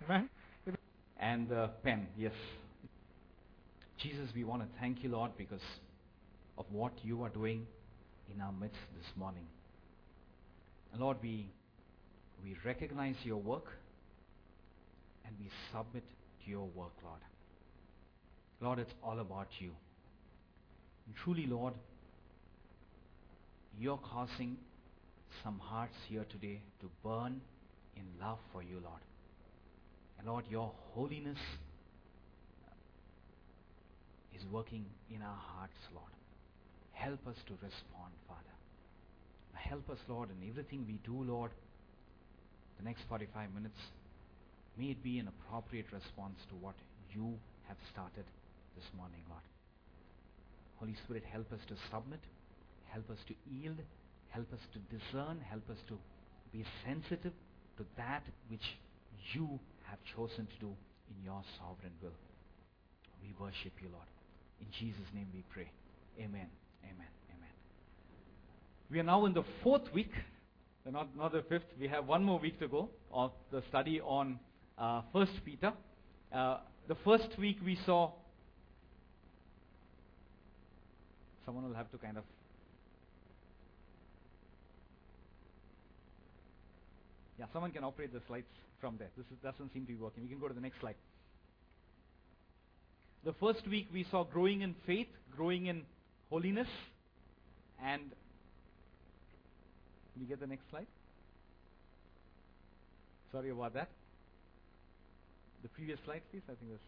Amen. And the pen, yes. Jesus, we want to thank you, Lord, because of what you are doing in our midst this morning. And Lord, we recognize your work and we submit to your work, Lord. Lord, it's all about you. And truly, Lord, you're causing some hearts here today to burn in love for you, Lord. And Lord, your holiness is working in our hearts, Lord. Help us to respond, Father. Help us, Lord, in everything we do, Lord. The next 45 minutes, may it be an appropriate response to what you have started this morning, Lord. Holy Spirit, help us to submit, help us to yield, help us to discern, help us to be sensitive to that which you have chosen to do in your sovereign will. We worship you, Lord. In Jesus' name we pray. Amen. Amen. Amen. We are now in the fourth week, not the fifth. We have one more week to go of the study on 1 Peter. The first week we saw, someone will have to kind of, someone can operate the slides from there. This doesn't seem to be working. We can go to the next slide. The first week we saw growing in faith, growing in holiness, and can you get the next slide? Sorry about that. The previous slide, please. I think this.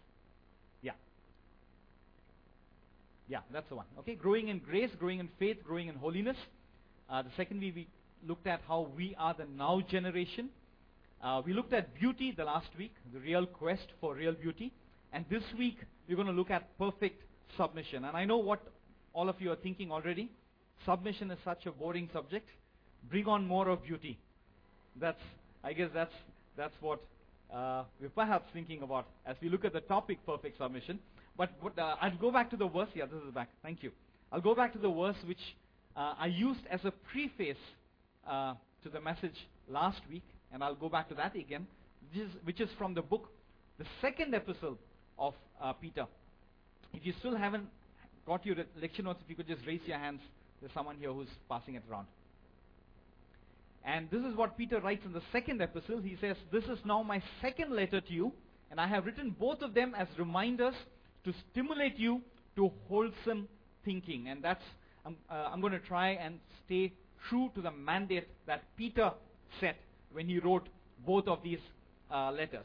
Yeah, that's the one. Okay, growing in grace, growing in faith, growing in holiness. The second week we looked at how we are the now generation. We looked at beauty the last week, the real quest for real beauty. And this week we're going to look at perfect submission. And I know what all of you are thinking already. Submission is such a boring subject. Bring on more of beauty. I guess that's what we're perhaps thinking about as we look at the topic perfect submission. But I'll go back to the verse. Yeah, this is back. Thank you. I'll go back to the verse which I used as a preface to the message last week, and I'll go back to that again, which is from the book, the second epistle of Peter. If you still haven't got your lecture notes, if you could just raise your hands. There's someone here who's passing it around. And this is what Peter writes in the second epistle. He says, "This is now my second letter to you, and I have written both of them as reminders to stimulate you to wholesome thinking." And that's I'm going to try and stay true to the mandate that Peter set when he wrote both of these letters.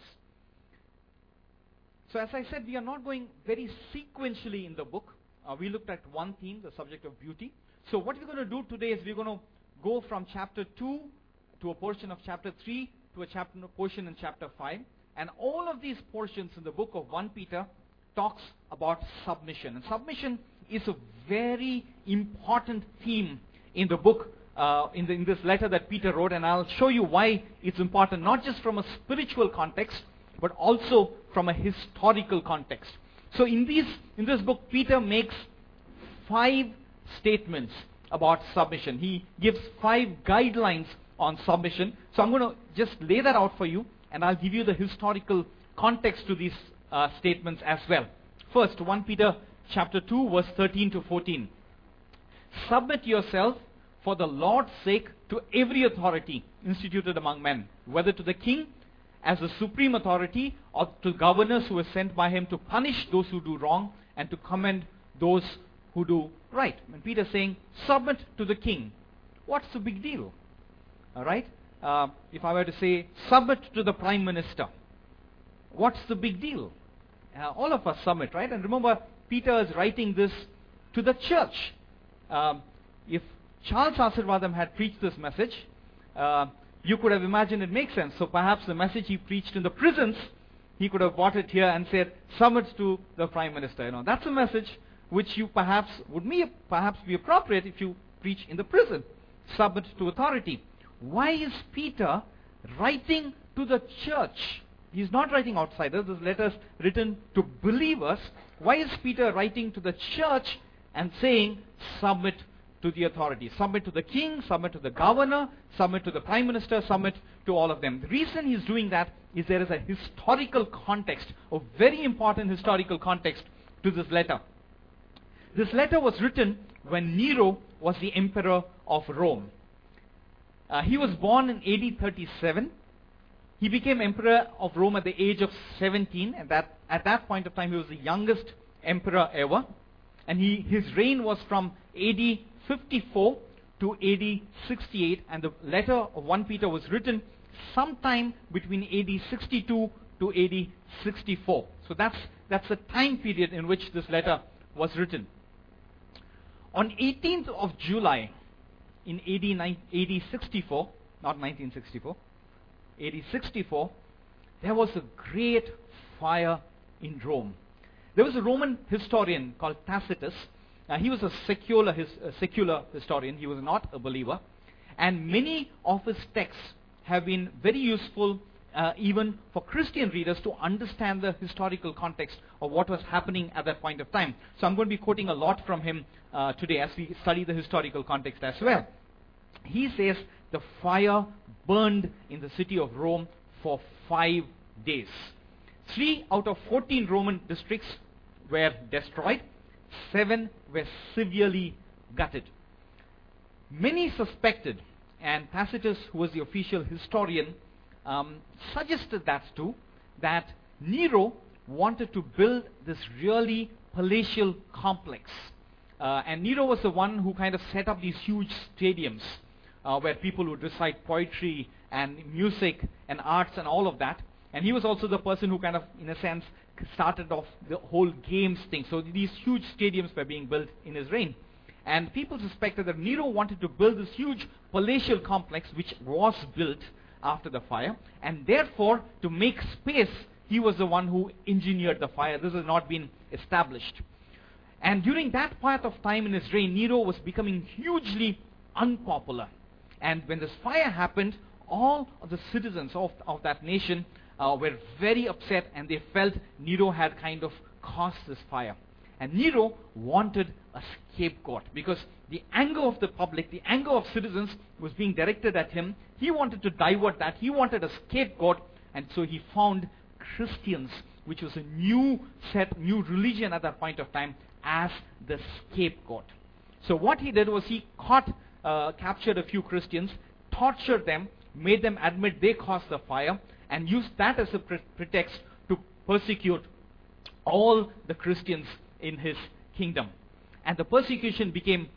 So as I said, we are not going very sequentially in the book. We looked at one theme, the subject of beauty. So what we're going to do today is we're going to go from chapter 2 to a portion of chapter 3 to a portion in chapter 5. And all of these portions in the book of 1 Peter talks about submission. And submission is a very important theme in the book, in this letter that Peter wrote. And I'll show you why it's important, not just from a spiritual context, but also from a historical context. So in this book, Peter makes 5 statements about submission. He gives 5 guidelines on submission. So I'm going to just lay that out for you, and I'll give you the historical context to these statements as well. First, 1 Peter chapter 2, verse 13 to 14. "Submit yourself for the Lord's sake to every authority instituted among men, whether to the king as the supreme authority or to governors who are sent by him to punish those who do wrong and to commend those who do right." And Peter's saying, submit to the king. What's the big deal? All right? If I were to say, submit to the prime minister, what's the big deal? All of us submit, right? And remember, Peter is writing this to the church. If Charles Asirvadam had preached this message, you could have imagined it makes sense. So perhaps the message he preached in the prisons, he could have brought it here and said, submit to the prime minister. That's a message which you perhaps be appropriate if you preach in the prison. Submit to authority. Why is Peter writing to the church? He's not writing outsiders. This letter is written to believers. Why is Peter writing to the church and saying, submit to the authorities. Submit to the king, submit to the governor, submit to the prime minister, submit to all of them. The reason he's doing that is there is a historical context, a very important historical context to this letter. This letter was written when Nero was the emperor of Rome. He was born in AD 37. He became emperor of Rome at the age of 17, and at that point of time he was the youngest emperor ever. And his reign was from AD 54 to AD 68, and the letter of 1 Peter was written sometime between AD 62 to AD 64. So that's the time period in which this letter was written. On 18th of July in AD 64, not 1964, AD 64, there was a great fire in Rome. There was a Roman historian called Tacitus. He was a secular historian. He was not a believer. And many of his texts have been very useful even for Christian readers to understand the historical context of what was happening at that point of time. So I'm going to be quoting a lot from him today as we study the historical context as well. He says the fire burned in the city of Rome for 5 days. 3 out of 14 Roman districts were destroyed. 7 were severely gutted. Many suspected, and Tacitus, who was the official historian, suggested that too, that Nero wanted to build this really palatial complex. And Nero was the one who kind of set up these huge stadiums where people would recite poetry and music and arts and all of that. And he was also the person who kind of, in a sense, started off the whole games thing. So these huge stadiums were being built in his reign. And people suspected that Nero wanted to build this huge palatial complex, which was built after the fire. And therefore, to make space, he was the one who engineered the fire. This has not been established. And during that part of time in his reign, Nero was becoming hugely unpopular. And when this fire happened, all of the citizens of that nation were very upset, and they felt Nero had kind of caused this fire. And Nero wanted a scapegoat, because the anger of the public, the anger of citizens was being directed at him. He wanted to divert that. He wanted a scapegoat, and so he found Christians, which was a new religion at that point of time, as the scapegoat. So what he did was he captured a few Christians, tortured them, made them admit they caused the fire, and used that as a pretext to persecute all the Christians in his kingdom. And the persecution became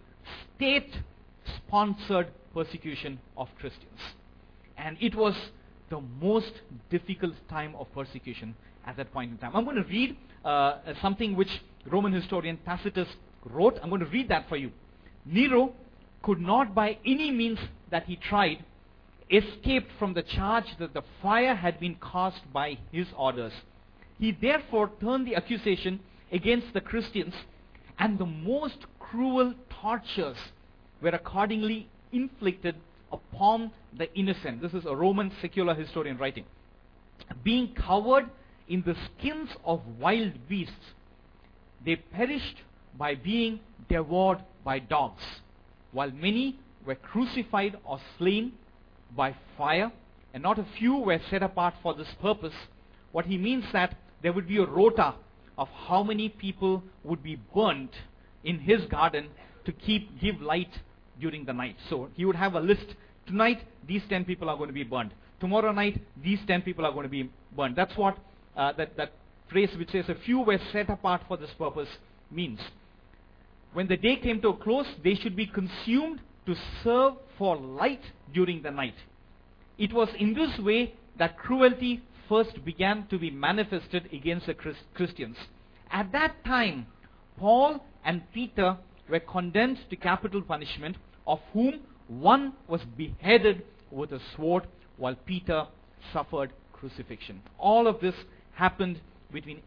state-sponsored persecution of Christians. And it was the most difficult time of persecution at that point in time. I'm going to read something which Roman historian Tacitus wrote. I'm going to read that for you. Nero could not, by any means that he tried, escape from the charge that the fire had been caused by his orders. He therefore turned the accusation against the Christians, and the most cruel tortures were accordingly inflicted upon the innocent. This is a Roman secular historian writing. Being covered in the skins of wild beasts, they perished by being devoured by dogs, while many were crucified or slain by fire, and not a few were set apart for this purpose. What he means that there would be a rota of how many people would be burnt in his garden to give light during the night. So he would have a list. Tonight, these 10 people are going to be burned. Tomorrow night, these 10 people are going to be burned. That's what that phrase which says a few were set apart for this purpose means. When the day came to a close, they should be consumed to serve for light during the night. It was in this way that cruelty first began to be manifested against the Christians. At that time, Paul and Peter were condemned to capital punishment, of whom one was beheaded with a sword, while Peter suffered crucifixion. All of this happened between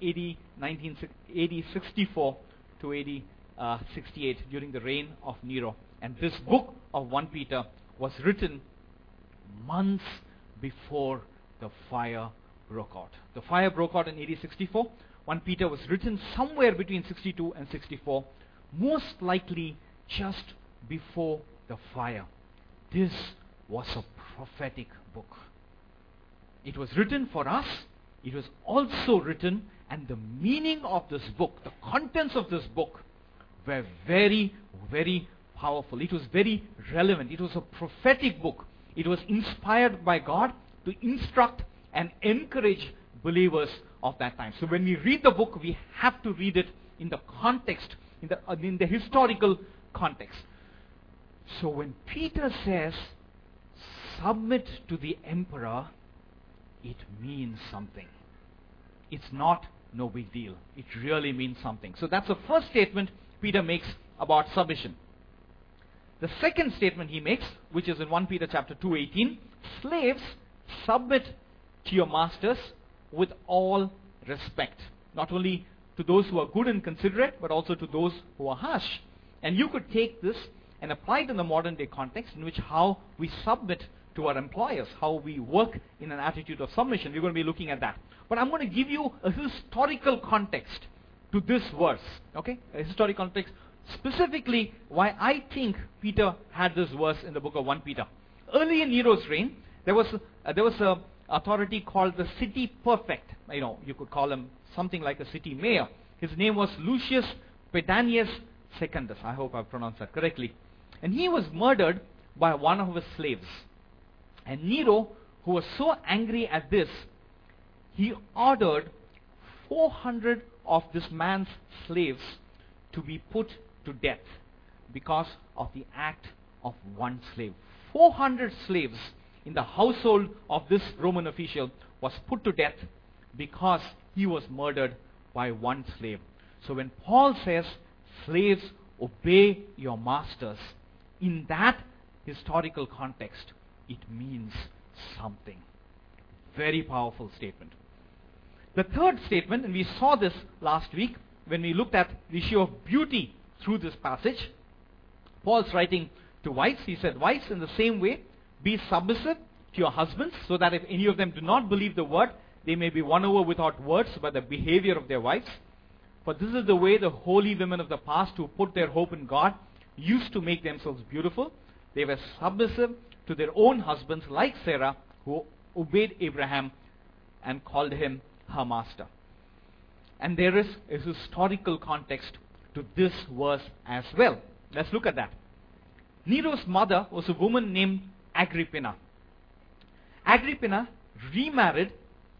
AD 64 to AD 68 during the reign of Nero. And this book of 1 Peter was written months before the fire broke out. The fire broke out in AD 64. 1 Peter was written somewhere between 62 and 64, most likely just before the fire. This was a prophetic book. It was written for us. It was also written, and the meaning of this book, the contents of this book, were very, very powerful. It was very relevant. It was a prophetic book. It was inspired by God to instruct and encourage believers of that time. So when we read the book, we have to read it in the context, in the historical context. So when Peter says, submit to the emperor, it means something. It's not no big deal. It really means something. So that's the first statement Peter makes about submission. The second statement he makes, which is in 1 Peter chapter 2:18, slaves, submit to your masters with all respect. Not only to those who are good and considerate, but also to those who are harsh. And you could take this and apply it in the modern day context, in which how we submit to our employers, how we work in an attitude of submission. We're going to be looking at that. But I'm going to give you a historical context to this verse. Okay? A historical context. Specifically, why I think Peter had this verse in the book of 1 Peter. Early in Nero's reign, there was a authority called the city prefect. You could call him something like a city mayor. His name was Lucius Pedanius Secundus. I hope I've pronounced that correctly. And he was murdered by one of his slaves. And Nero, who was so angry at this, he ordered 400 of this man's slaves to be put to death because of the act of one slave. 400 slaves in the household of this Roman official was put to death because he was murdered by one slave. So when Paul says, slaves, obey your masters, in that historical context, it means something. Very powerful statement. The third statement, and we saw this last week when we looked at the issue of beauty through this passage. Paul's writing to wives. He said, wives, in the same way, be submissive to your husbands, so that if any of them do not believe the word, they may be won over without words by the behavior of their wives. For this is the way the holy women of the past, who put their hope in God, used to make themselves beautiful. They were submissive to their own husbands, like Sarah, who obeyed Abraham and called him her master. And there is a historical context to this verse as well. Let's look at that. Nero's mother was a woman named Agrippina. Agrippina remarried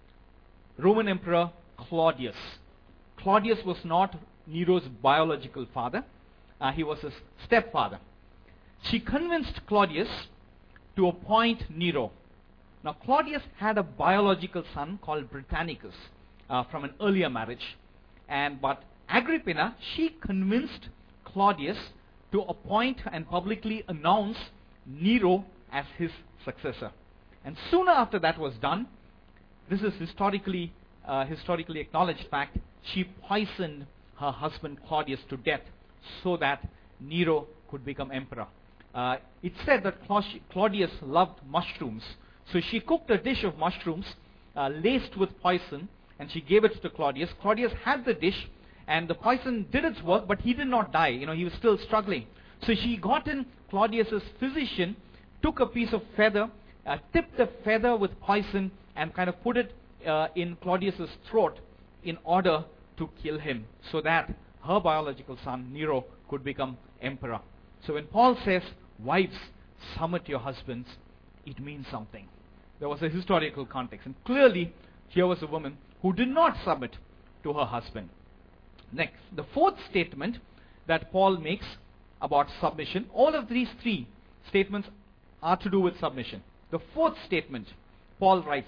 Roman Emperor Claudius. Claudius was not Nero's biological father. He was his stepfather. She convinced Claudius to appoint Nero. Now, Claudius had a biological son called Britannicus from an earlier marriage. But Agrippina, she convinced Claudius to appoint and publicly announce Nero as his successor. And sooner after that was done, this is historically acknowledged fact, she poisoned her husband Claudius to death so that Nero could become emperor. It's said that Claudius loved mushrooms, so she cooked a dish of mushrooms laced with poison, and she gave it to Claudius. Claudius had the dish, and the poison did its work, but he did not die. He was still struggling. So she got in Claudius's physician, took a piece of feather, tipped the feather with poison, and kind of put it in Claudius's throat in order to kill him, so that her biological son, Nero, could become emperor. So when Paul says, wives, submit your husbands, it means something. There was a historical context. And clearly, here was a woman who did not submit to her husband. Next, the fourth statement that Paul makes about submission, all of these three statements are to do with submission. The fourth statement, Paul writes,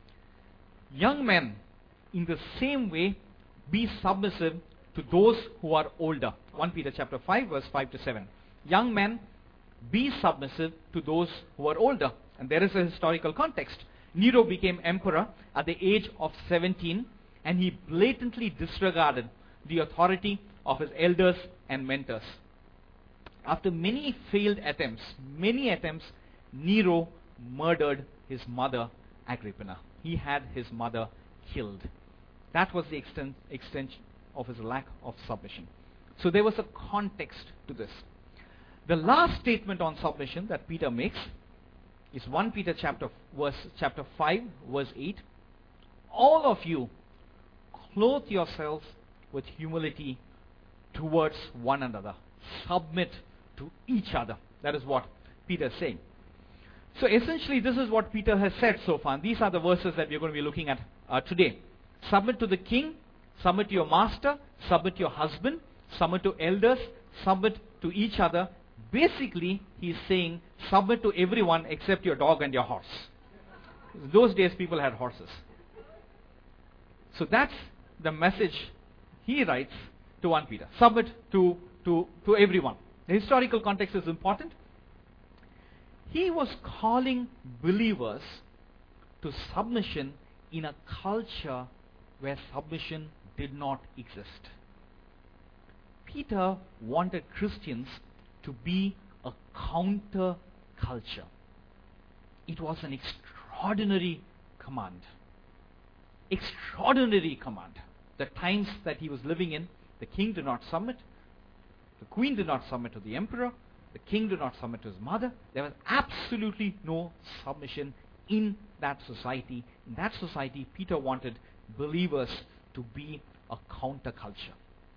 young men, in the same way, be submissive to those who are older. 1 Peter chapter 5, verse 5 to 7. Young men, be submissive to those who are older. And there is a historical context. Nero became emperor at the age of 17, and he blatantly disregarded the authority of his elders and mentors. After many failed attempts, Nero murdered his mother, Agrippina. He had his mother killed. That was the extent of his lack of submission. So there was a context to this. The last statement on submission that Peter makes is 1 Peter chapter 5, verse 8. All of you clothe yourselves with humility towards one another. Submit to each other. That is what Peter is saying. So essentially, this is what Peter has said so far. And these are the verses that we're going to be looking at today. Submit to the king, submit to your master, submit to your husband, submit to elders, submit to each other. Basically, he's saying submit to everyone except your dog and your horse. Those days, people had horses. So that's the message he writes to 1 Peter. Submit to everyone. The historical context is important. He was calling believers to submission in a culture where submission did not exist. Peter wanted Christians to be a counter culture. It was an extraordinary command. Extraordinary command. The times that he was living in, the king did not submit. The queen did not submit to the emperor. The king did not submit to his mother. There was absolutely no submission in that society. In that society, Peter wanted believers to be a counterculture.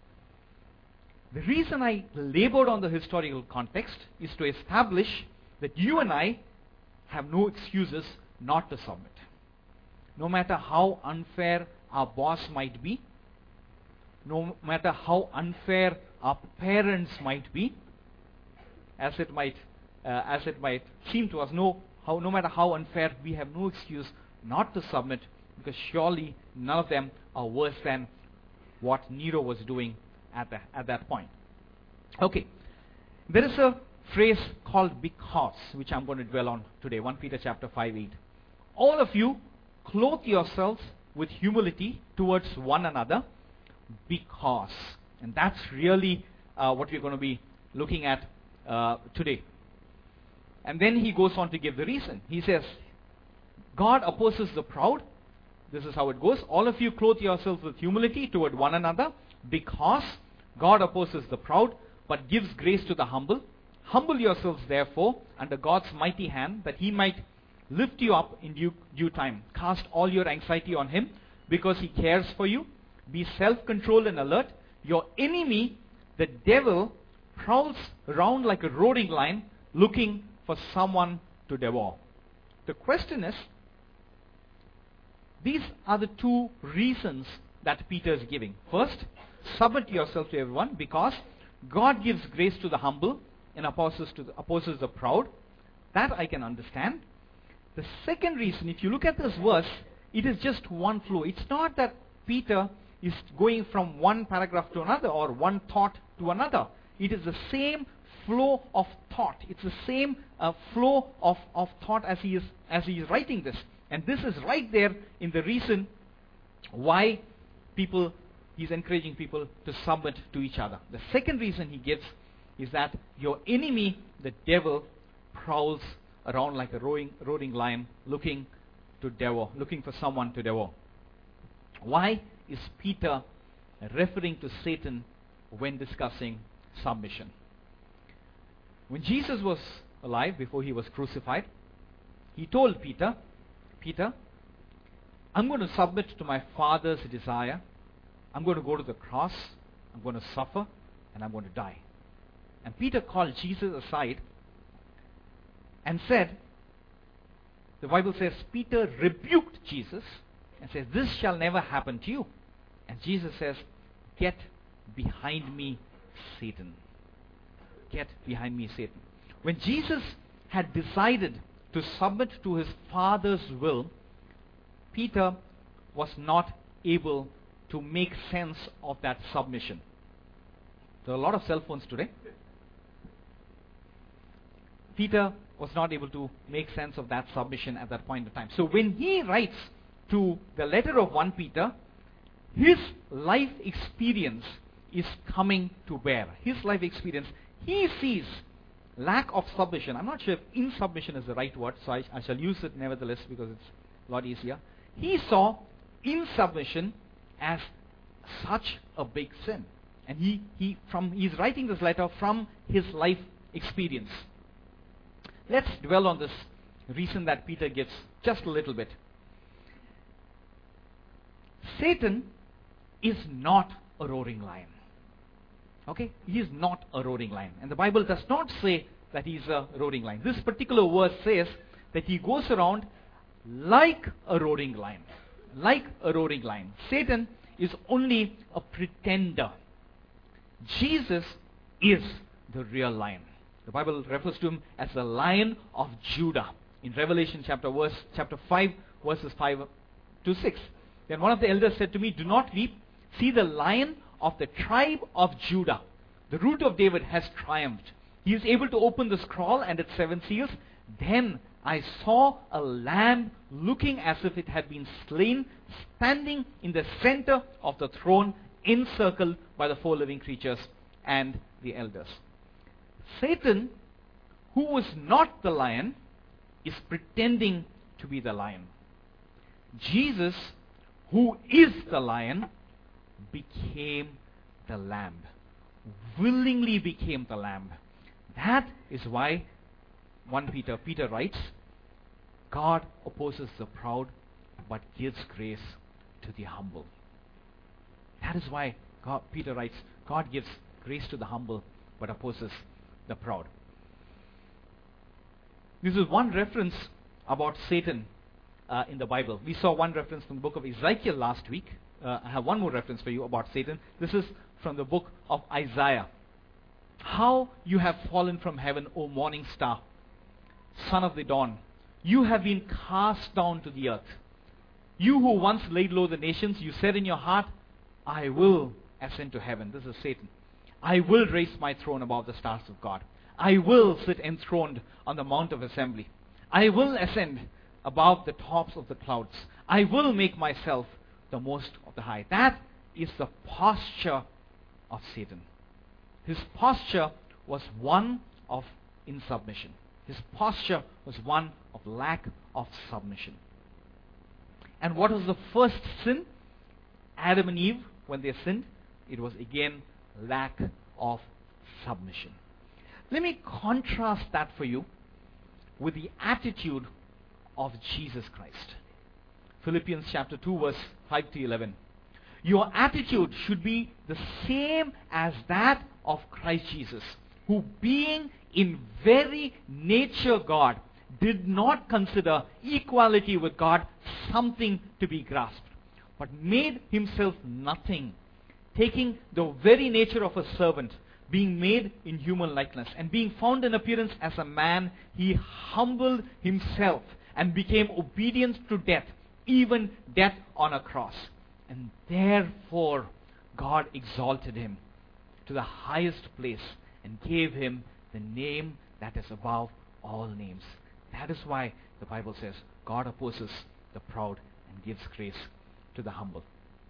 The reason I labored on the historical context is to establish that you and I have no excuses not to submit. No matter how unfair our boss might be, no matter how unfair our parents might be, as it might seem to us, no matter how unfair, we have no excuse not to submit, because surely none of them are worse than what Nero was doing at that point. Okay, there is a phrase called because, which I'm going to dwell on today. 1 Peter chapter 5:8. All of you clothe yourselves with humility towards one another, because, and that's really what we're going to be looking at today. And then he goes on to give the reason. He says, God opposes the proud. This is how it goes. All of you clothe yourselves with humility toward one another, because God opposes the proud, but gives grace to the humble. Humble yourselves, therefore, under God's mighty hand, that he might lift you up in due time. Cast all your anxiety on him, because he cares for you. Be self-controlled and alert. Your enemy, the devil, prowls around like a roaring lion, looking for someone to devour. The question is, these are the two reasons that Peter is giving. First, submit yourself to everyone, because God gives grace to the humble and opposes the proud. That I can understand. The second reason, if you look at this verse, it is just one flow. It's not that Peter is going from one paragraph to another or one thought to another. It is the same flow of thought. It's the same flow of thought as he is writing this. And this is right there in the reason why he's encouraging people to submit to each other. The second reason he gives is that your enemy, the devil, prowls around like a roaring lion, looking for someone to devour. Why is Peter referring to Satan when discussing submission? When Jesus was alive, before he was crucified, he told Peter, I'm going to submit to my Father's desire. I'm going to go to the cross. I'm going to suffer, and I'm going to die. And Peter called Jesus aside and said, the Bible says, Peter rebuked Jesus and says, this shall never happen to you. And Jesus says, get behind me, Satan. Get behind me, Satan. When Jesus had decided to submit to his Father's will, Peter was not able to make sense of that submission. There are a lot of cell phones today. Peter was not able to make sense of that submission at that point in time. So when he writes to the letter of 1 Peter, his life experience is coming to bear. His life experience, he sees lack of submission. I'm not sure if insubmission is the right word, so I shall use it nevertheless because it's a lot easier. He saw insubmission as such a big sin. And he's writing this letter from his life experience. Let's dwell on this reason that Peter gives just a little bit. Satan is not a roaring lion. Okay? He is not a roaring lion. And the Bible does not say that he is a roaring lion. This particular verse says that he goes around like a roaring lion. Like a roaring lion. Satan is only a pretender. Jesus is the real lion. The Bible refers to him as the Lion of Judah. In Revelation chapter 5, verses 5 to 6. Then one of the elders said to me, "Do not weep. See, the Lion of the tribe of Judah, the root of David, has triumphed. He is able to open the scroll and its 7 seals." Then I saw a lamb looking as if it had been slain, standing in the center of the throne, encircled by the 4 living creatures and the elders. Satan, who was not the lion, is pretending to be the lion. Jesus, who is the lion, became the lamb. Willingly became the lamb. That is why Peter writes, God opposes the proud but gives grace to the humble. That is why Peter writes, God gives grace to the humble but opposes the proud. This is one reference about Satan in the Bible. We saw one reference from the book of Ezekiel last week. I have one more reference for you about Satan. This is from the book of Isaiah. How you have fallen from heaven, O morning star, son of the dawn. You have been cast down to the earth. You who once laid low the nations, you said in your heart, I will ascend to heaven. This is Satan. I will raise my throne above the stars of God. I will sit enthroned on the mount of assembly. I will ascend above the tops of the clouds. I will make myself the most of the high. That is the posture of Satan. His posture was one of insubmission. His posture was one of lack of submission. And what was the first sin? Adam and Eve, when they sinned, it was again lack of submission. Let me contrast that for you with the attitude of Jesus Christ. Philippians chapter 2, verse 5 to 11. Your attitude should be the same as that of Christ Jesus, who being in very nature God, did not consider equality with God something to be grasped, but made himself nothing, taking the very nature of a servant, being made in human likeness, and being found in appearance as a man, he humbled himself and became obedient to death, even death on a cross. And therefore God exalted him to the highest place and gave him the name that is above all names. That is why the Bible says God opposes the proud and gives grace to the humble.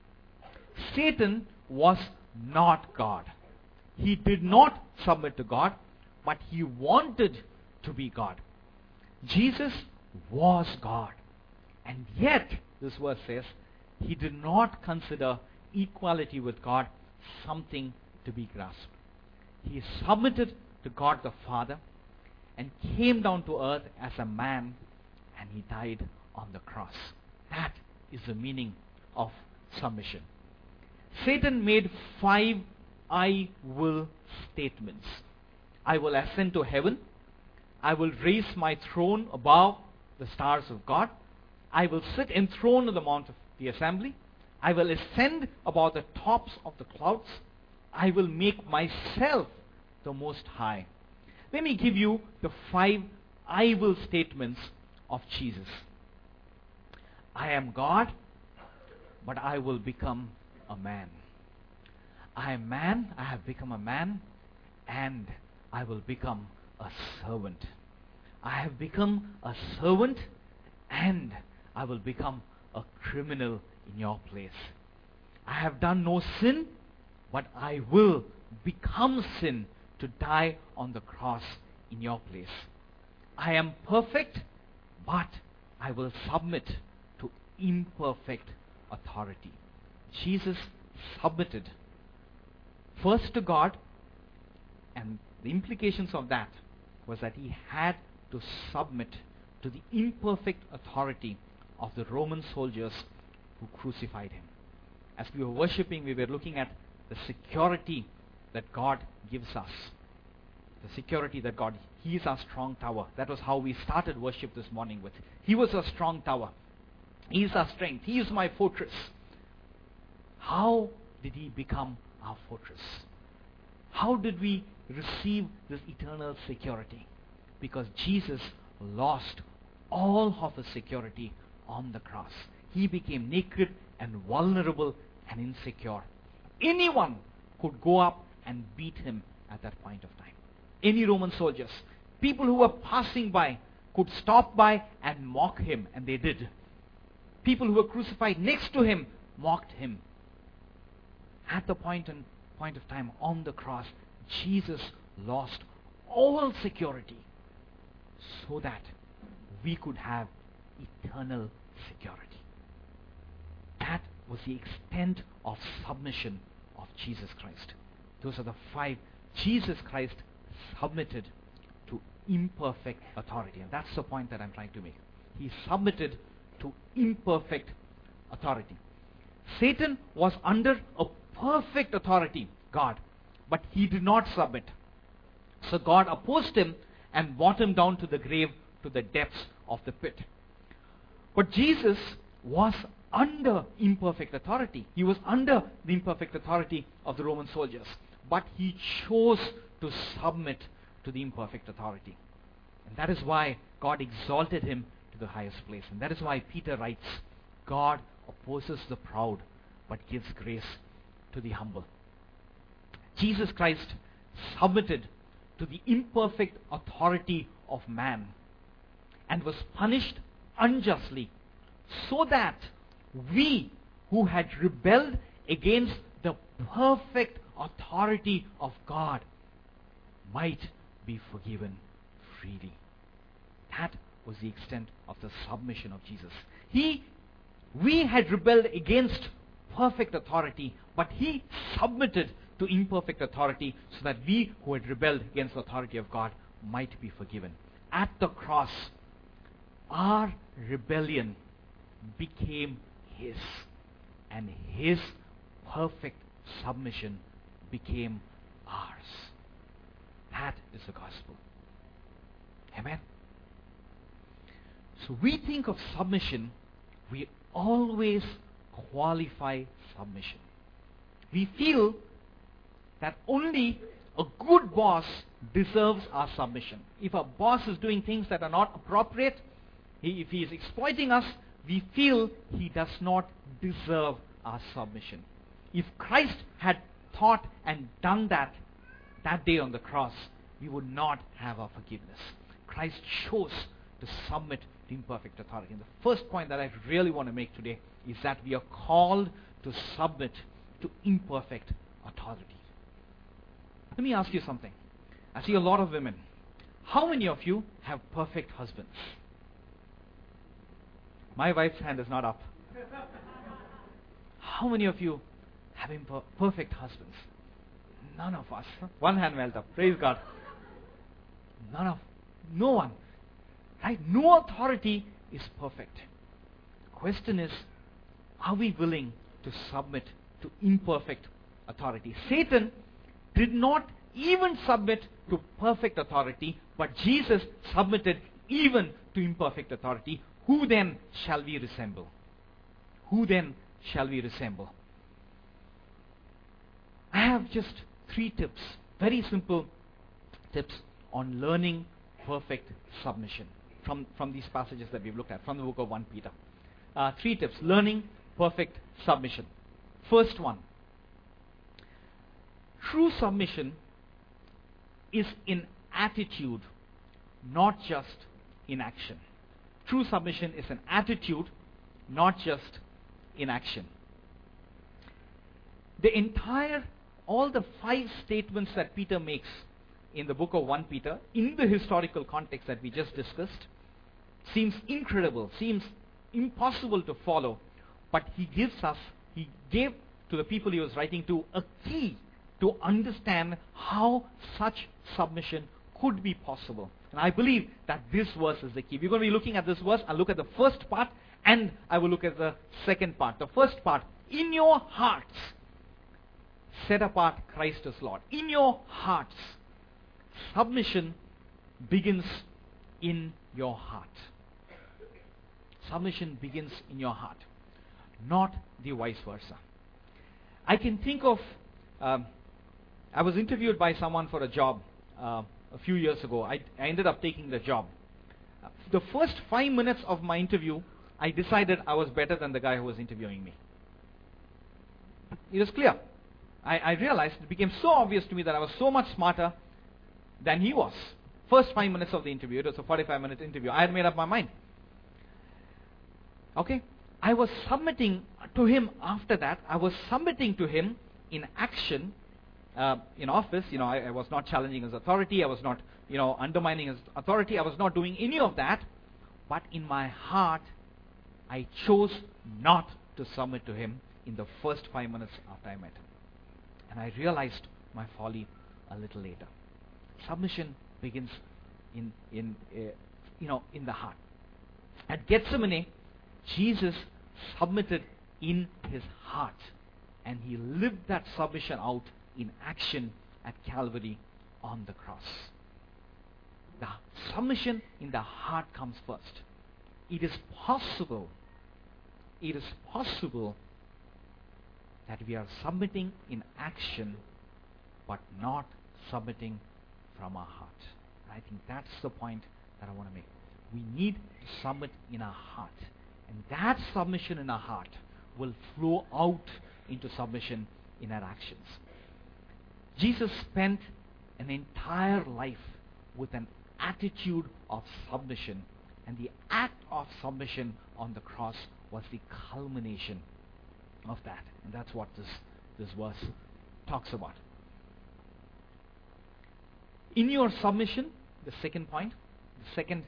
Satan was not God. He did not submit to God, but he wanted to be God. Jesus was God. And yet, this verse says, he did not consider equality with God something to be grasped. He submitted to God the Father and came down to earth as a man, and he died on the cross. That is the meaning of submission. Satan made 5 I will statements. I will ascend to heaven. I will raise my throne above the stars of God. I will sit enthroned on the mount of the assembly. I will ascend above the tops of the clouds. I will make myself the most high. Let me give you the 5 I will statements of Jesus. I am God, but I will become a man. I am man, I have become a man, and I will become a servant. I have become a servant, and I will become a criminal in your place. I have done no sin, but I will become sin to die on the cross in your place. I am perfect, but I will submit to imperfect authority. Jesus submitted first to God and The implications of that was that he had to submit to the imperfect authority of the Roman soldiers who crucified him. As we were worshiping, we were looking at the security that God gives us. The security that God, He is our strong tower. That was how we started worship this morning with. He was a strong tower. He is our strength. He is my fortress. How did He become our fortress? How did we receive this eternal security? Because Jesus lost all of His security on the cross. He became naked and vulnerable and insecure. Anyone could go up and beat Him at that point of time. Any Roman soldiers, people who were passing by, could stop by and mock Him, and they did. People who were crucified next to Him mocked Him. At the point of time on the cross, Jesus lost all security so that we could have eternal security. That was the extent of submission of Jesus Christ. Those are the 5. Jesus Christ submitted to imperfect authority. And that's the point that I'm trying to make. He submitted to imperfect authority. Satan was under a perfect authority, God, but he did not submit. So God opposed him and brought him down to the grave, to the depths of the pit. But Jesus was under imperfect authority. He was under the imperfect authority of the Roman soldiers. But he chose to submit to the imperfect authority. And that is why God exalted him to the highest place. And that is why Peter writes, God opposes the proud, but gives grace to the humble. Jesus Christ submitted to the imperfect authority of man and was punished unjustly, so that we who had rebelled against the perfect authority of God might be forgiven freely. That was the extent of the submission of Jesus. We had rebelled against perfect authority, but He submitted to imperfect authority so that we who had rebelled against the authority of God might be forgiven. At the cross, our rebellion became His, and His perfect submission became ours. That is the gospel. Amen. So we think of submission, we always qualify submission. We feel that only a good boss deserves our submission. If a boss is doing things that are not appropriate, if he is exploiting us, we feel he does not deserve our submission. If Christ had thought and done that day on the cross, we would not have our forgiveness. Christ chose to submit to imperfect authority. And the first point that I really want to make today is that we are called to submit to imperfect authority. Let me ask you something. I see a lot of women. How many of you have perfect husbands? My wife's hand is not up. How many of you have perfect husbands? None of us. One hand went up. Praise God. No one. Right? No authority is perfect. The question is, are we willing to submit to imperfect authority? Satan did not even submit to perfect authority, but Jesus submitted even to imperfect authority. Who then shall we resemble? Who then shall we resemble? I have just 3 tips, very simple tips on learning perfect submission from these passages that we've looked at, from the book of 1 Peter. 3 tips, learning perfect submission. First one, true submission is in attitude, not just in action. True submission is an attitude, not just in action. All the 5 statements that Peter makes in the book of 1 Peter, in the historical context that we just discussed, seems incredible, seems impossible to follow, but he gave to the people he was writing to a key to understand how such submission could be possible. And I believe that this verse is the key. We're going to be looking at this verse. I'll look at the first part, and I will look at the second part. The first part, in your hearts, set apart Christ as Lord. In your hearts, submission begins in your heart. Submission begins in your heart, not the vice versa. I can think of, I was interviewed by someone for a job a few years ago. I ended up taking the job. The first 5 minutes of my interview, I decided I was better than the guy who was interviewing me. It was clear. I realized, it became so obvious to me that I was so much smarter than he was. First 5 minutes of the interview, it was a 45-minute interview. I had made up my mind. Okay? I was submitting to him after that. I was submitting to him in action, in office. I was not challenging his authority. I was not, undermining his authority. I was not doing any of that. But in my heart, I chose not to submit to him in the first 5 minutes after I met him. And I realized my folly a little later. Submission begins in the heart. At Gethsemane, Jesus submitted in his heart, and he lived that submission out in action at Calvary on the cross. The submission in the heart comes first. It is possible that we are submitting in action, but not submitting from our heart. I think that's the point that I want to make. We need to submit in our heart. And that submission in our heart will flow out into submission in our actions. Jesus spent an entire life with an attitude of submission. And the act of submission on the cross was the culmination of that. And that's what this verse talks about. In your submission, the second point, the second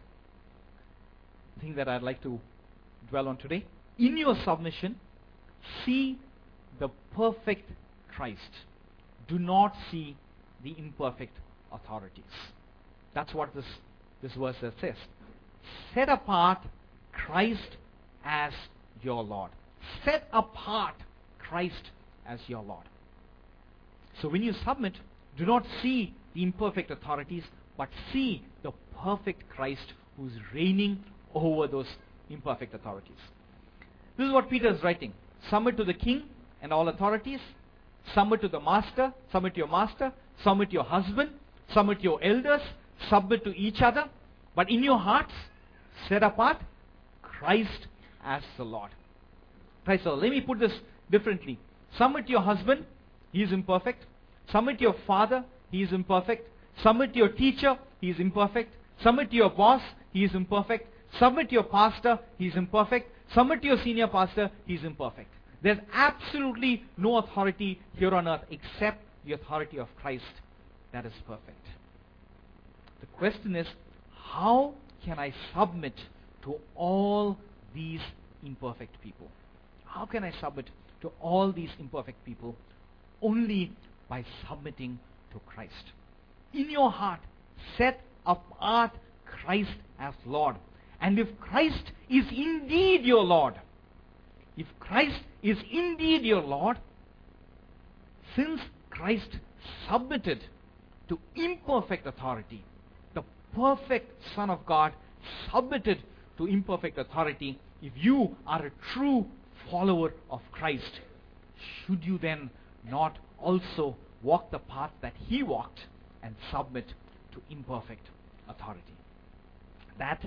thing that I'd like to dwell on today, in your submission, see the perfect Christ. Do not see the imperfect authorities. That's what this verse says. Set apart Christ as your Lord. Set apart Christ as your Lord. So when you submit, do not see the imperfect authorities, but see the perfect Christ who's reigning over those imperfect authorities. This is what Peter is writing. Submit to the king and all authorities. Submit to the master. Submit to your master. Submit to your husband. Submit to your elders. Submit to each other. But in your hearts, set apart Christ as the Lord. Christ the Lord. Let me put this differently. Submit to your husband. He is imperfect. Submit to your father. He is imperfect. Submit to your teacher. He is imperfect. Submit to your boss. He is imperfect. Submit to your pastor. He is imperfect. Submit to your senior pastor. He is imperfect. There's absolutely no authority here on earth except the authority of Christ that is perfect. The question is, how can I submit to all these imperfect people? How can I submit to all these imperfect people? Only by submitting to Christ. In your heart, set apart Christ as Lord. And if Christ is indeed your Lord, if Christ is indeed your Lord, since Christ submitted to imperfect authority, the perfect Son of God submitted to imperfect authority, if you are a true follower of Christ, should you then not also walk the path that he walked and submit to imperfect authority? That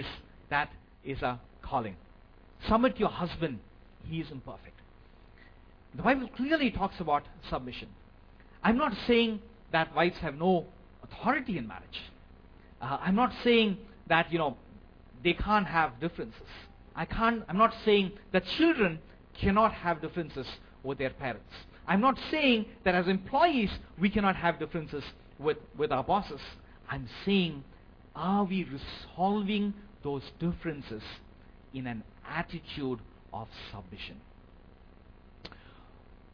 is a calling. Submit to your husband. He is imperfect. The Bible clearly talks about submission. I'm not saying that wives have no authority in marriage. I'm not saying that, they can't have differences. I'm not saying that children cannot have differences with their parents. I'm not saying that as employees we cannot have differences with our bosses. I'm saying, are we resolving those differences in an attitude of submission?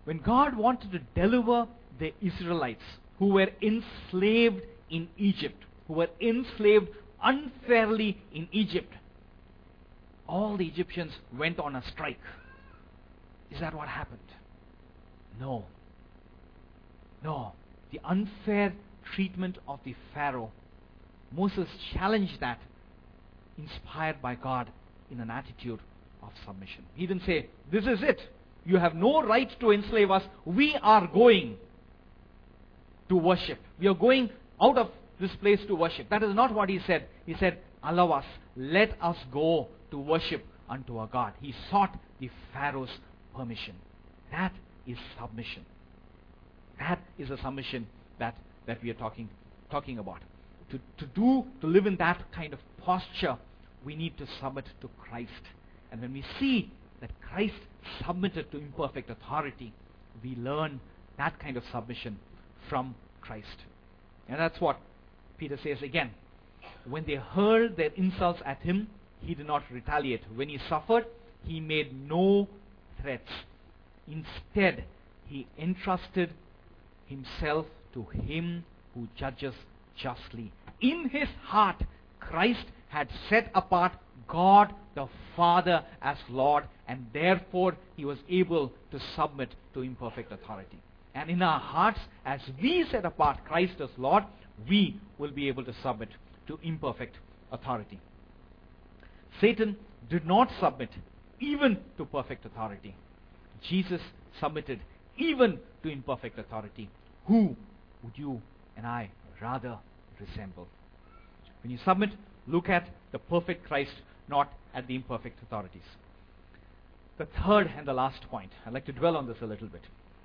When God wanted to deliver the Israelites who were enslaved in Egypt, who were enslaved unfairly in Egypt, all the Egyptians went on a strike. Is that what happened? No. No. The unfair treatment of the Pharaoh, Moses challenged that, inspired by God in an attitude of submission. He didn't say, this is it. You have no right to enslave us. We are going to worship. We are going out of this place to worship. That is not what he said. He said, allow us. Let us go to worship unto our God. He sought the Pharaoh's permission. That is submission. That is a submission that we are talking about. To live in that kind of posture, we need to submit to Christ. And when we see that Christ submitted to imperfect authority, we learn that kind of submission from Christ. And that's what Peter says again. When they hurled their insults at him, he did not retaliate. When he suffered, he made no threats. Instead, he entrusted himself to him who judges justly. In his heart, Christ had set apart God the Father as Lord, and therefore he was able to submit to imperfect authority. And in our hearts, as we set apart Christ as Lord, we will be able to submit to imperfect authority. Satan did not submit even to perfect authority. Jesus submitted even to imperfect authority. Who would you and I rather resemble? When you submit, look at the perfect Christ, not at the imperfect authorities. The third and the last point, I'd like to dwell on this a little bit.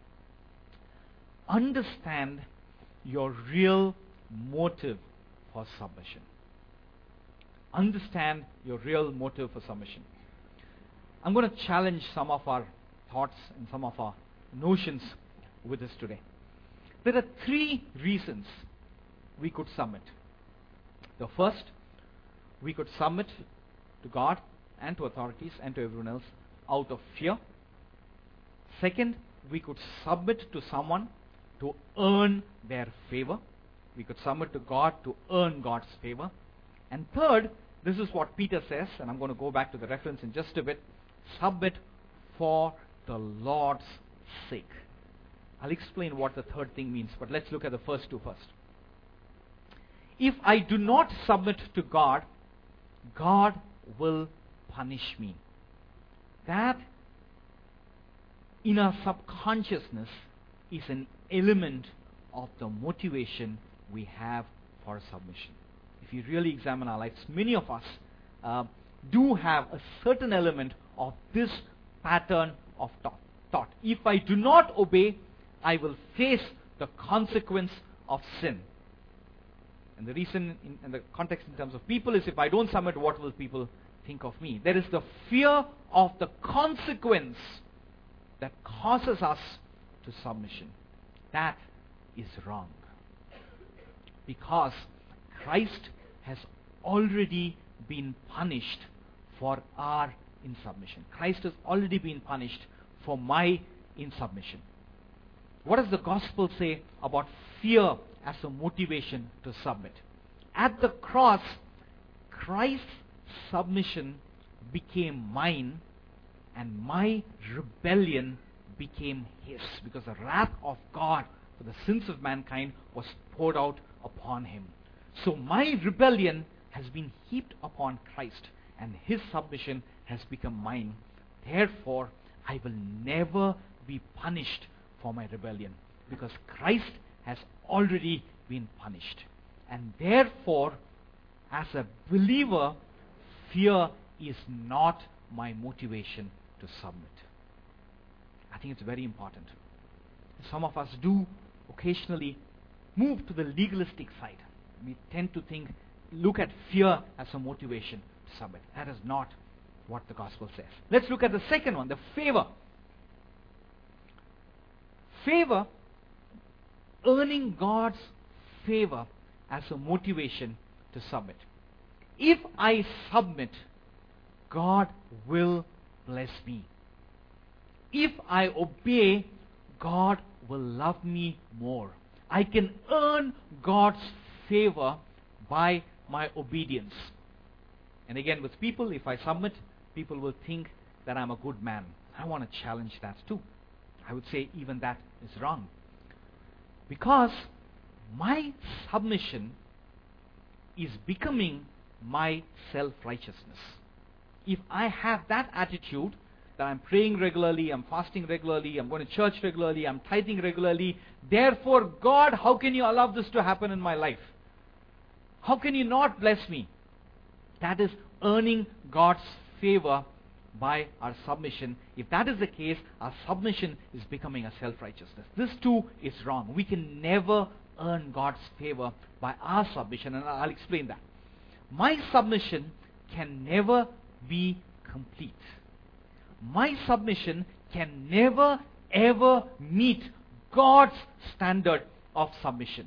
Understand your real motive for submission. Understand your real motive for submission. I'm going to challenge some of our thoughts and some of our notions with this today. There are 3 reasons we could submit. The first, we could submit to God and to authorities and to everyone else out of fear. Second, we could submit to someone to earn their favor. We could submit to God to earn God's favor. And third, this is what Peter says, and I'm going to go back to the reference in just a bit. Submit for the Lord's sake. I'll explain what the third thing means, but let's look at the first 2 first. If I do not submit to God, God will punish me. That, in our subconsciousness, is an element of the motivation we have for submission. If you really examine our lives, many of us do have a certain element of this pattern of thought. If I do not obey, I will face the consequence of sin. And the reason in the context in terms of people is, if I don't submit, what will people think of me? There is the fear of the consequence that causes us to submission. That is wrong. Because Christ has already been punished for our insubmission. Christ has already been punished for my insubmission. What does the gospel say about fear as a motivation to submit? At the cross, Christ's submission became mine, and my rebellion became his, because the wrath of God for the sins of mankind was poured out upon him. So my rebellion has been heaped upon Christ, and his submission has become mine. Therefore, I will never be punished for my rebellion, because Christ has already been punished. And therefore, as a believer, fear is not my motivation to submit. I think it's very important. Some of us do occasionally move to the legalistic side. We tend to look at fear as a motivation to submit. That is not what the gospel says. Let's look at the second one, the favor. Favor, earning God's favor as a motivation to submit. If I submit, God will bless me. If I obey, God will love me more. I can earn God's favor by my obedience. And again, with people, if I submit, people will think that I'm a good man. I want to challenge that too. I would say even that is wrong. Because my submission is becoming my self-righteousness. If I have that attitude, that I'm praying regularly, I'm fasting regularly, I'm going to church regularly, I'm tithing regularly, therefore, God, how can you allow this to happen in my life? How can you not bless me? That is earning God's favor by our submission. If that is the case, our submission is becoming a self-righteousness. This too is wrong. We can never earn God's favor by our submission, and I'll explain that. My submission can never be complete. My submission can never ever meet God's standard of submission.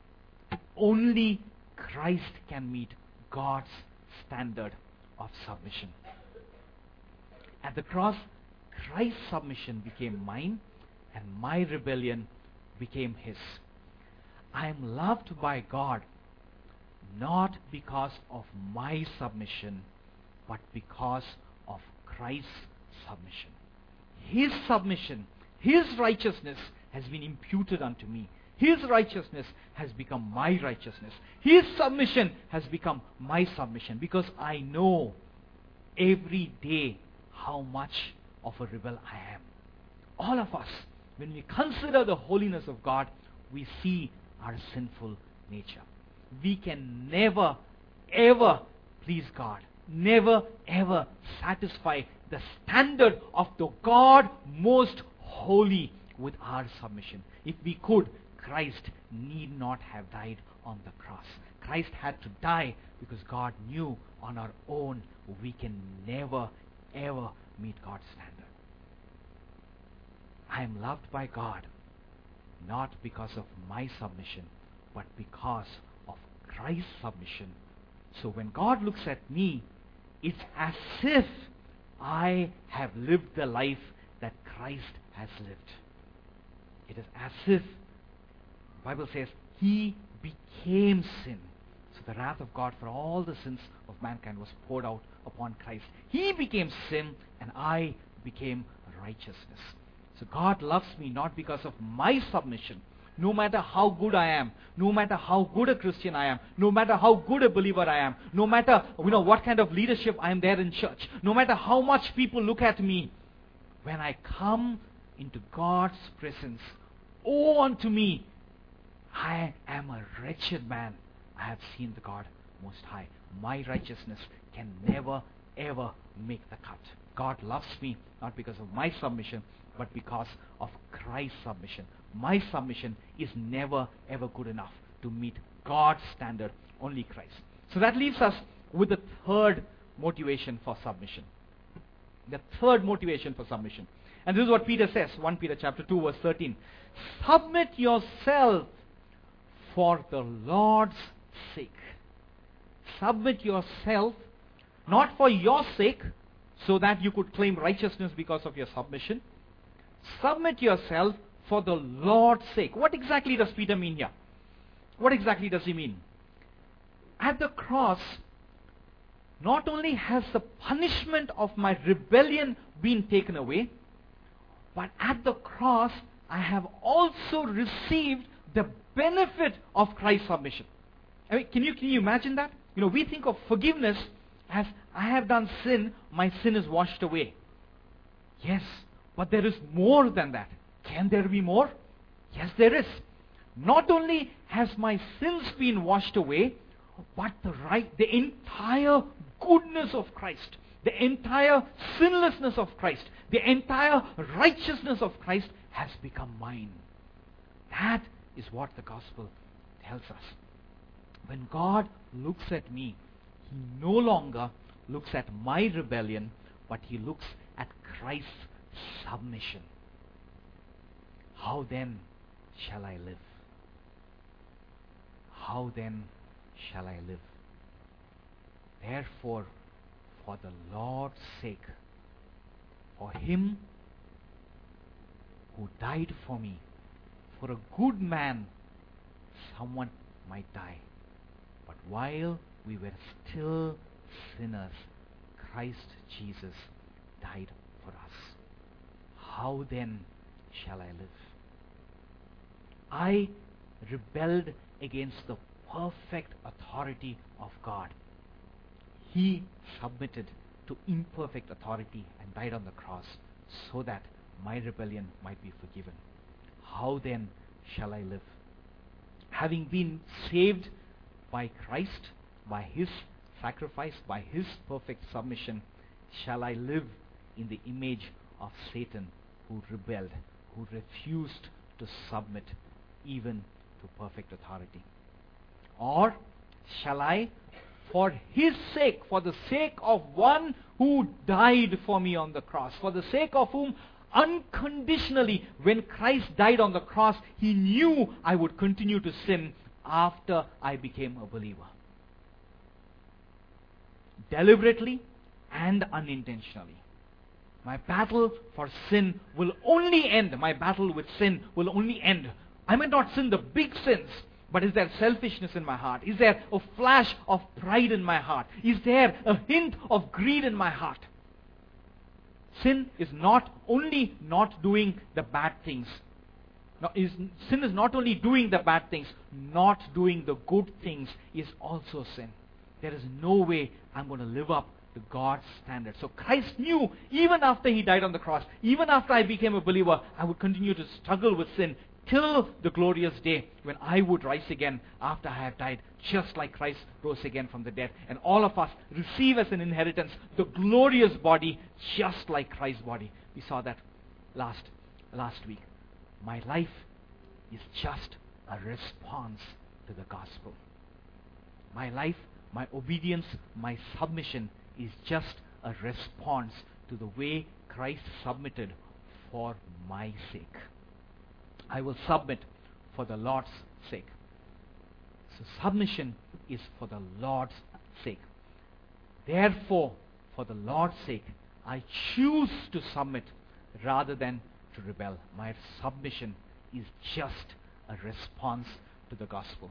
Only Christ can meet God's standard of submission. At the cross, Christ's submission became mine, and my rebellion became his. I am loved by God not because of my submission, but because of Christ's submission. His submission, his righteousness has been imputed unto me. His righteousness has become my righteousness. His submission has become my submission, because I know every day how much of a rebel I am. All of us, when we consider the holiness of God, we see our sinful nature. We can never, ever please God. Never, ever satisfy the standard of the God most holy with our submission. If we could, Christ need not have died on the cross. Christ had to die because God knew on our own we can never, ever meet God's standard. I am loved by God not because of my submission, but because of Christ's submission. So when God looks at me, it's as if I have lived the life that Christ has lived. It is as if, the Bible says, he became sin. So the wrath of God for all the sins of mankind was poured out upon Christ. He became sin, and I became righteousness. So God loves me not because of my submission. No matter how good I am, no matter how good a Christian I am, no matter how good a believer I am, no matter what kind of leadership I am there in church, no matter how much people look at me, when I come into God's presence, woe unto me, I am a wretched man. I have seen the God Most High. My righteousness can never, ever make the cut. God loves me not because of my submission, but because of Christ's submission. My submission is never, ever good enough to meet God's standard, only Christ. So that leaves us with the third motivation for submission. The third motivation for submission. And this is what Peter says, 1 Peter chapter 2, verse 13. Submit yourself for the Lord's sake. Submit yourself, not for your sake, so that you could claim righteousness because of your submission. Submit yourself for the Lord's sake. What exactly does Peter mean here? What exactly does he mean? At the cross, not only has the punishment of my rebellion been taken away, but at the cross, I have also received the benefit of Christ's submission. I mean, can you imagine that? We think of forgiveness as, I have done sin, my sin is washed away. Yes, but there is more than that. Can there be more? Yes, there is. Not only has my sins been washed away, but the entire goodness of Christ, the entire sinlessness of Christ, the entire righteousness of Christ has become mine. That is what the gospel tells us. When God looks at me, he no longer looks at my rebellion, but he looks at Christ's submission. How then shall I live? How then shall I live? Therefore, for the Lord's sake, for him who died for me. For a good man, someone might die. But while we were still sinners, Christ Jesus died for us. How then shall I live? I rebelled against the perfect authority of God. He submitted to imperfect authority and died on the cross so that my rebellion might be forgiven. How then shall I live? Having been saved by Christ, by His sacrifice, by His perfect submission, shall I live in the image of Satan, who rebelled, who refused to submit even to perfect authority? Or shall I, for His sake, for the sake of one who died for me on the cross, for the sake of whom unconditionally, when Christ died on the cross, He knew I would continue to sin after I became a believer. Deliberately and unintentionally. My battle for sin will only end. My battle with sin will only end. I may not sin the big sins, but is there selfishness in my heart? Is there a flash of pride in my heart? Is there a hint of greed in my heart? Sin is not only not doing the bad things. Sin is not only doing the bad things, not doing the good things is also sin. There is no way I'm going to live up to God's standard. So Christ knew, even after He died on the cross, even after I became a believer, I would continue to struggle with sin till the glorious day when I would rise again after I have died, just like Christ rose again from the dead. And all of us receive as an inheritance the glorious body, just like Christ's body. We saw that last week. My life is just a response to the gospel. My life, my obedience, my submission is just a response to the way Christ submitted for my sake. I will submit for the Lord's sake. So submission is for the Lord's sake. Therefore, for the Lord's sake, I choose to submit rather than to rebel. My submission is just a response to the gospel.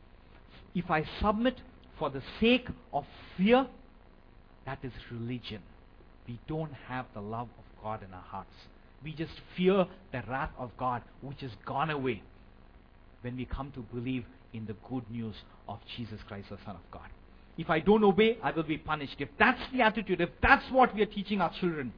If I submit for the sake of fear, that is religion. We don't have the love of God in our hearts. We just fear the wrath of God, which has gone away when we come to believe in the good news of Jesus Christ, the Son of God. If I don't obey, I will be punished. If that's the attitude, if that's what we are teaching our children,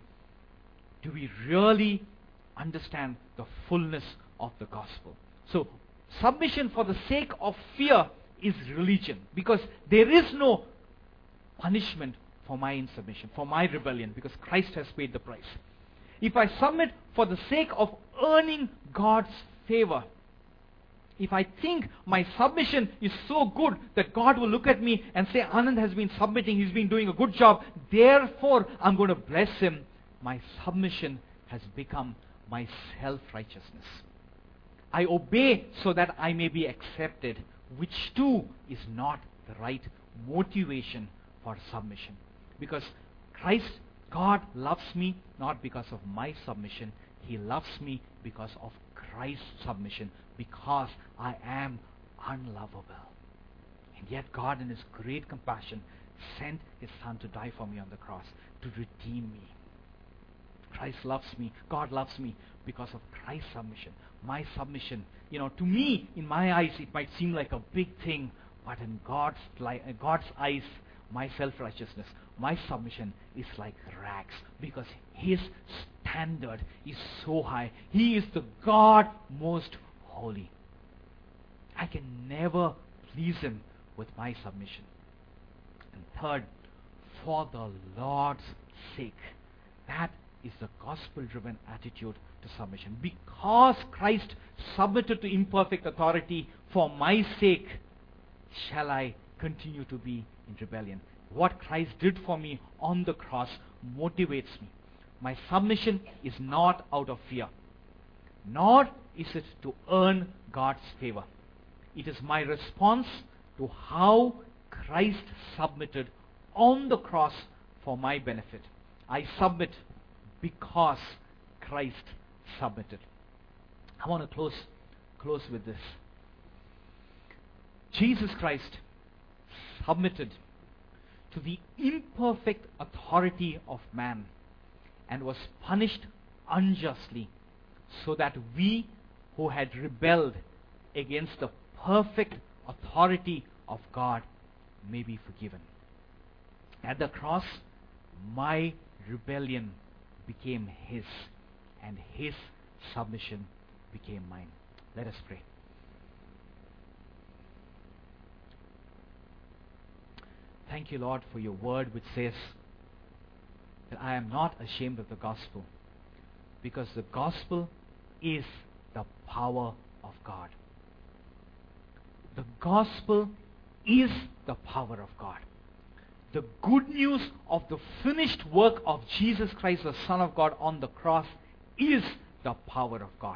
do we really understand the fullness of the gospel? So, submission for the sake of fear is religion, because there is no punishment for my insubmission, for my rebellion, because Christ has paid the price. If I submit for the sake of earning God's favor, if I think my submission is so good that God will look at me and say, Anand has been submitting, he's been doing a good job, therefore I'm going to bless him, my submission has become my self-righteousness. I obey so that I may be accepted, which too is not the right motivation for submission. Because Christ, God loves me not because of my submission. He loves me because of Christ's submission, because I am unlovable. And yet God in His great compassion sent His Son to die for me on the cross, to redeem me. Christ loves me, God loves me because of Christ's submission. My submission, to me, in my eyes, it might seem like a big thing, but in God's eyes, my self-righteousness, my submission is like rags, because His standard is so high. He is the God most holy. I can never please Him with my submission. And third, for the Lord's sake. That is the gospel-driven attitude to submission. Because Christ submitted to imperfect authority for my sake, shall I continue to be in rebellion. What Christ did for me on the cross motivates me. My submission is not out of fear, nor is it to earn God's favor. It is my response to how Christ submitted on the cross for my benefit. I submit because Christ submitted. I want to close with this. Jesus Christ submitted to the imperfect authority of man and was punished unjustly, so that we who had rebelled against the perfect authority of God may be forgiven. At the cross, my rebellion became his, and his submission became mine. Let us pray. Thank you, Lord, for your word which says that I am not ashamed of the gospel, because the gospel is the power of God. The gospel is the power of God. The good news of the finished work of Jesus Christ, the Son of God, on the cross is the power of God.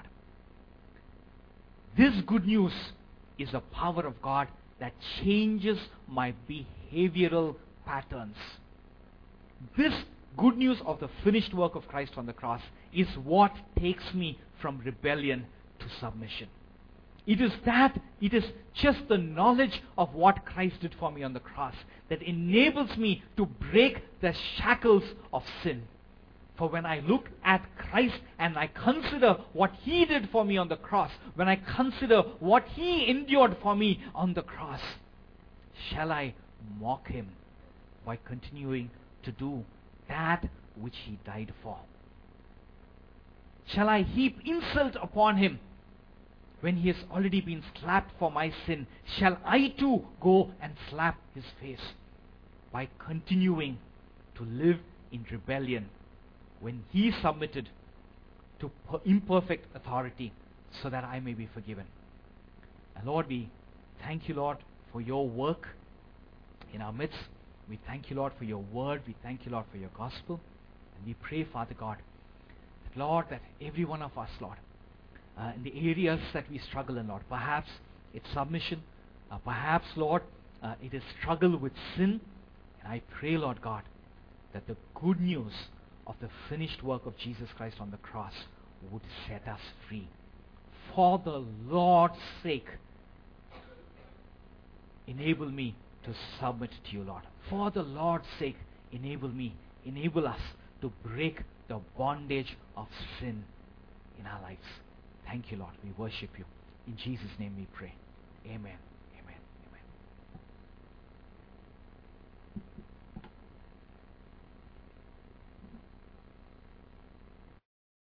This good news is the power of God that changes my behavioral patterns. This good news of the finished work of Christ on the cross is what takes me from rebellion to submission. It is just the knowledge of what Christ did for me on the cross that enables me to break the shackles of sin. For when I look at Christ and I consider what He did for me on the cross, when I consider what He endured for me on the cross, shall I mock Him by continuing to do that which He died for? Shall I heap insult upon Him when He has already been slapped for my sin? Shall I too go and slap His face by continuing to live in rebellion when He submitted to imperfect authority so that I may be forgiven? And Lord, we thank you, Lord, for your work in our midst. We thank you, Lord, for your word. We thank you, Lord, for your gospel. And we pray, Father God, that, Lord, that every one of us, Lord, in the areas that we struggle in, Lord, perhaps it's submission, perhaps, Lord, it is struggle with sin. And I pray, Lord God, that the good news of the finished work of Jesus Christ on the cross would set us free. For the Lord's sake, enable me to submit to you, Lord. For the Lord's sake, enable us to break the bondage of sin in our lives. Thank you, Lord. We worship you. In Jesus' name we pray. Amen.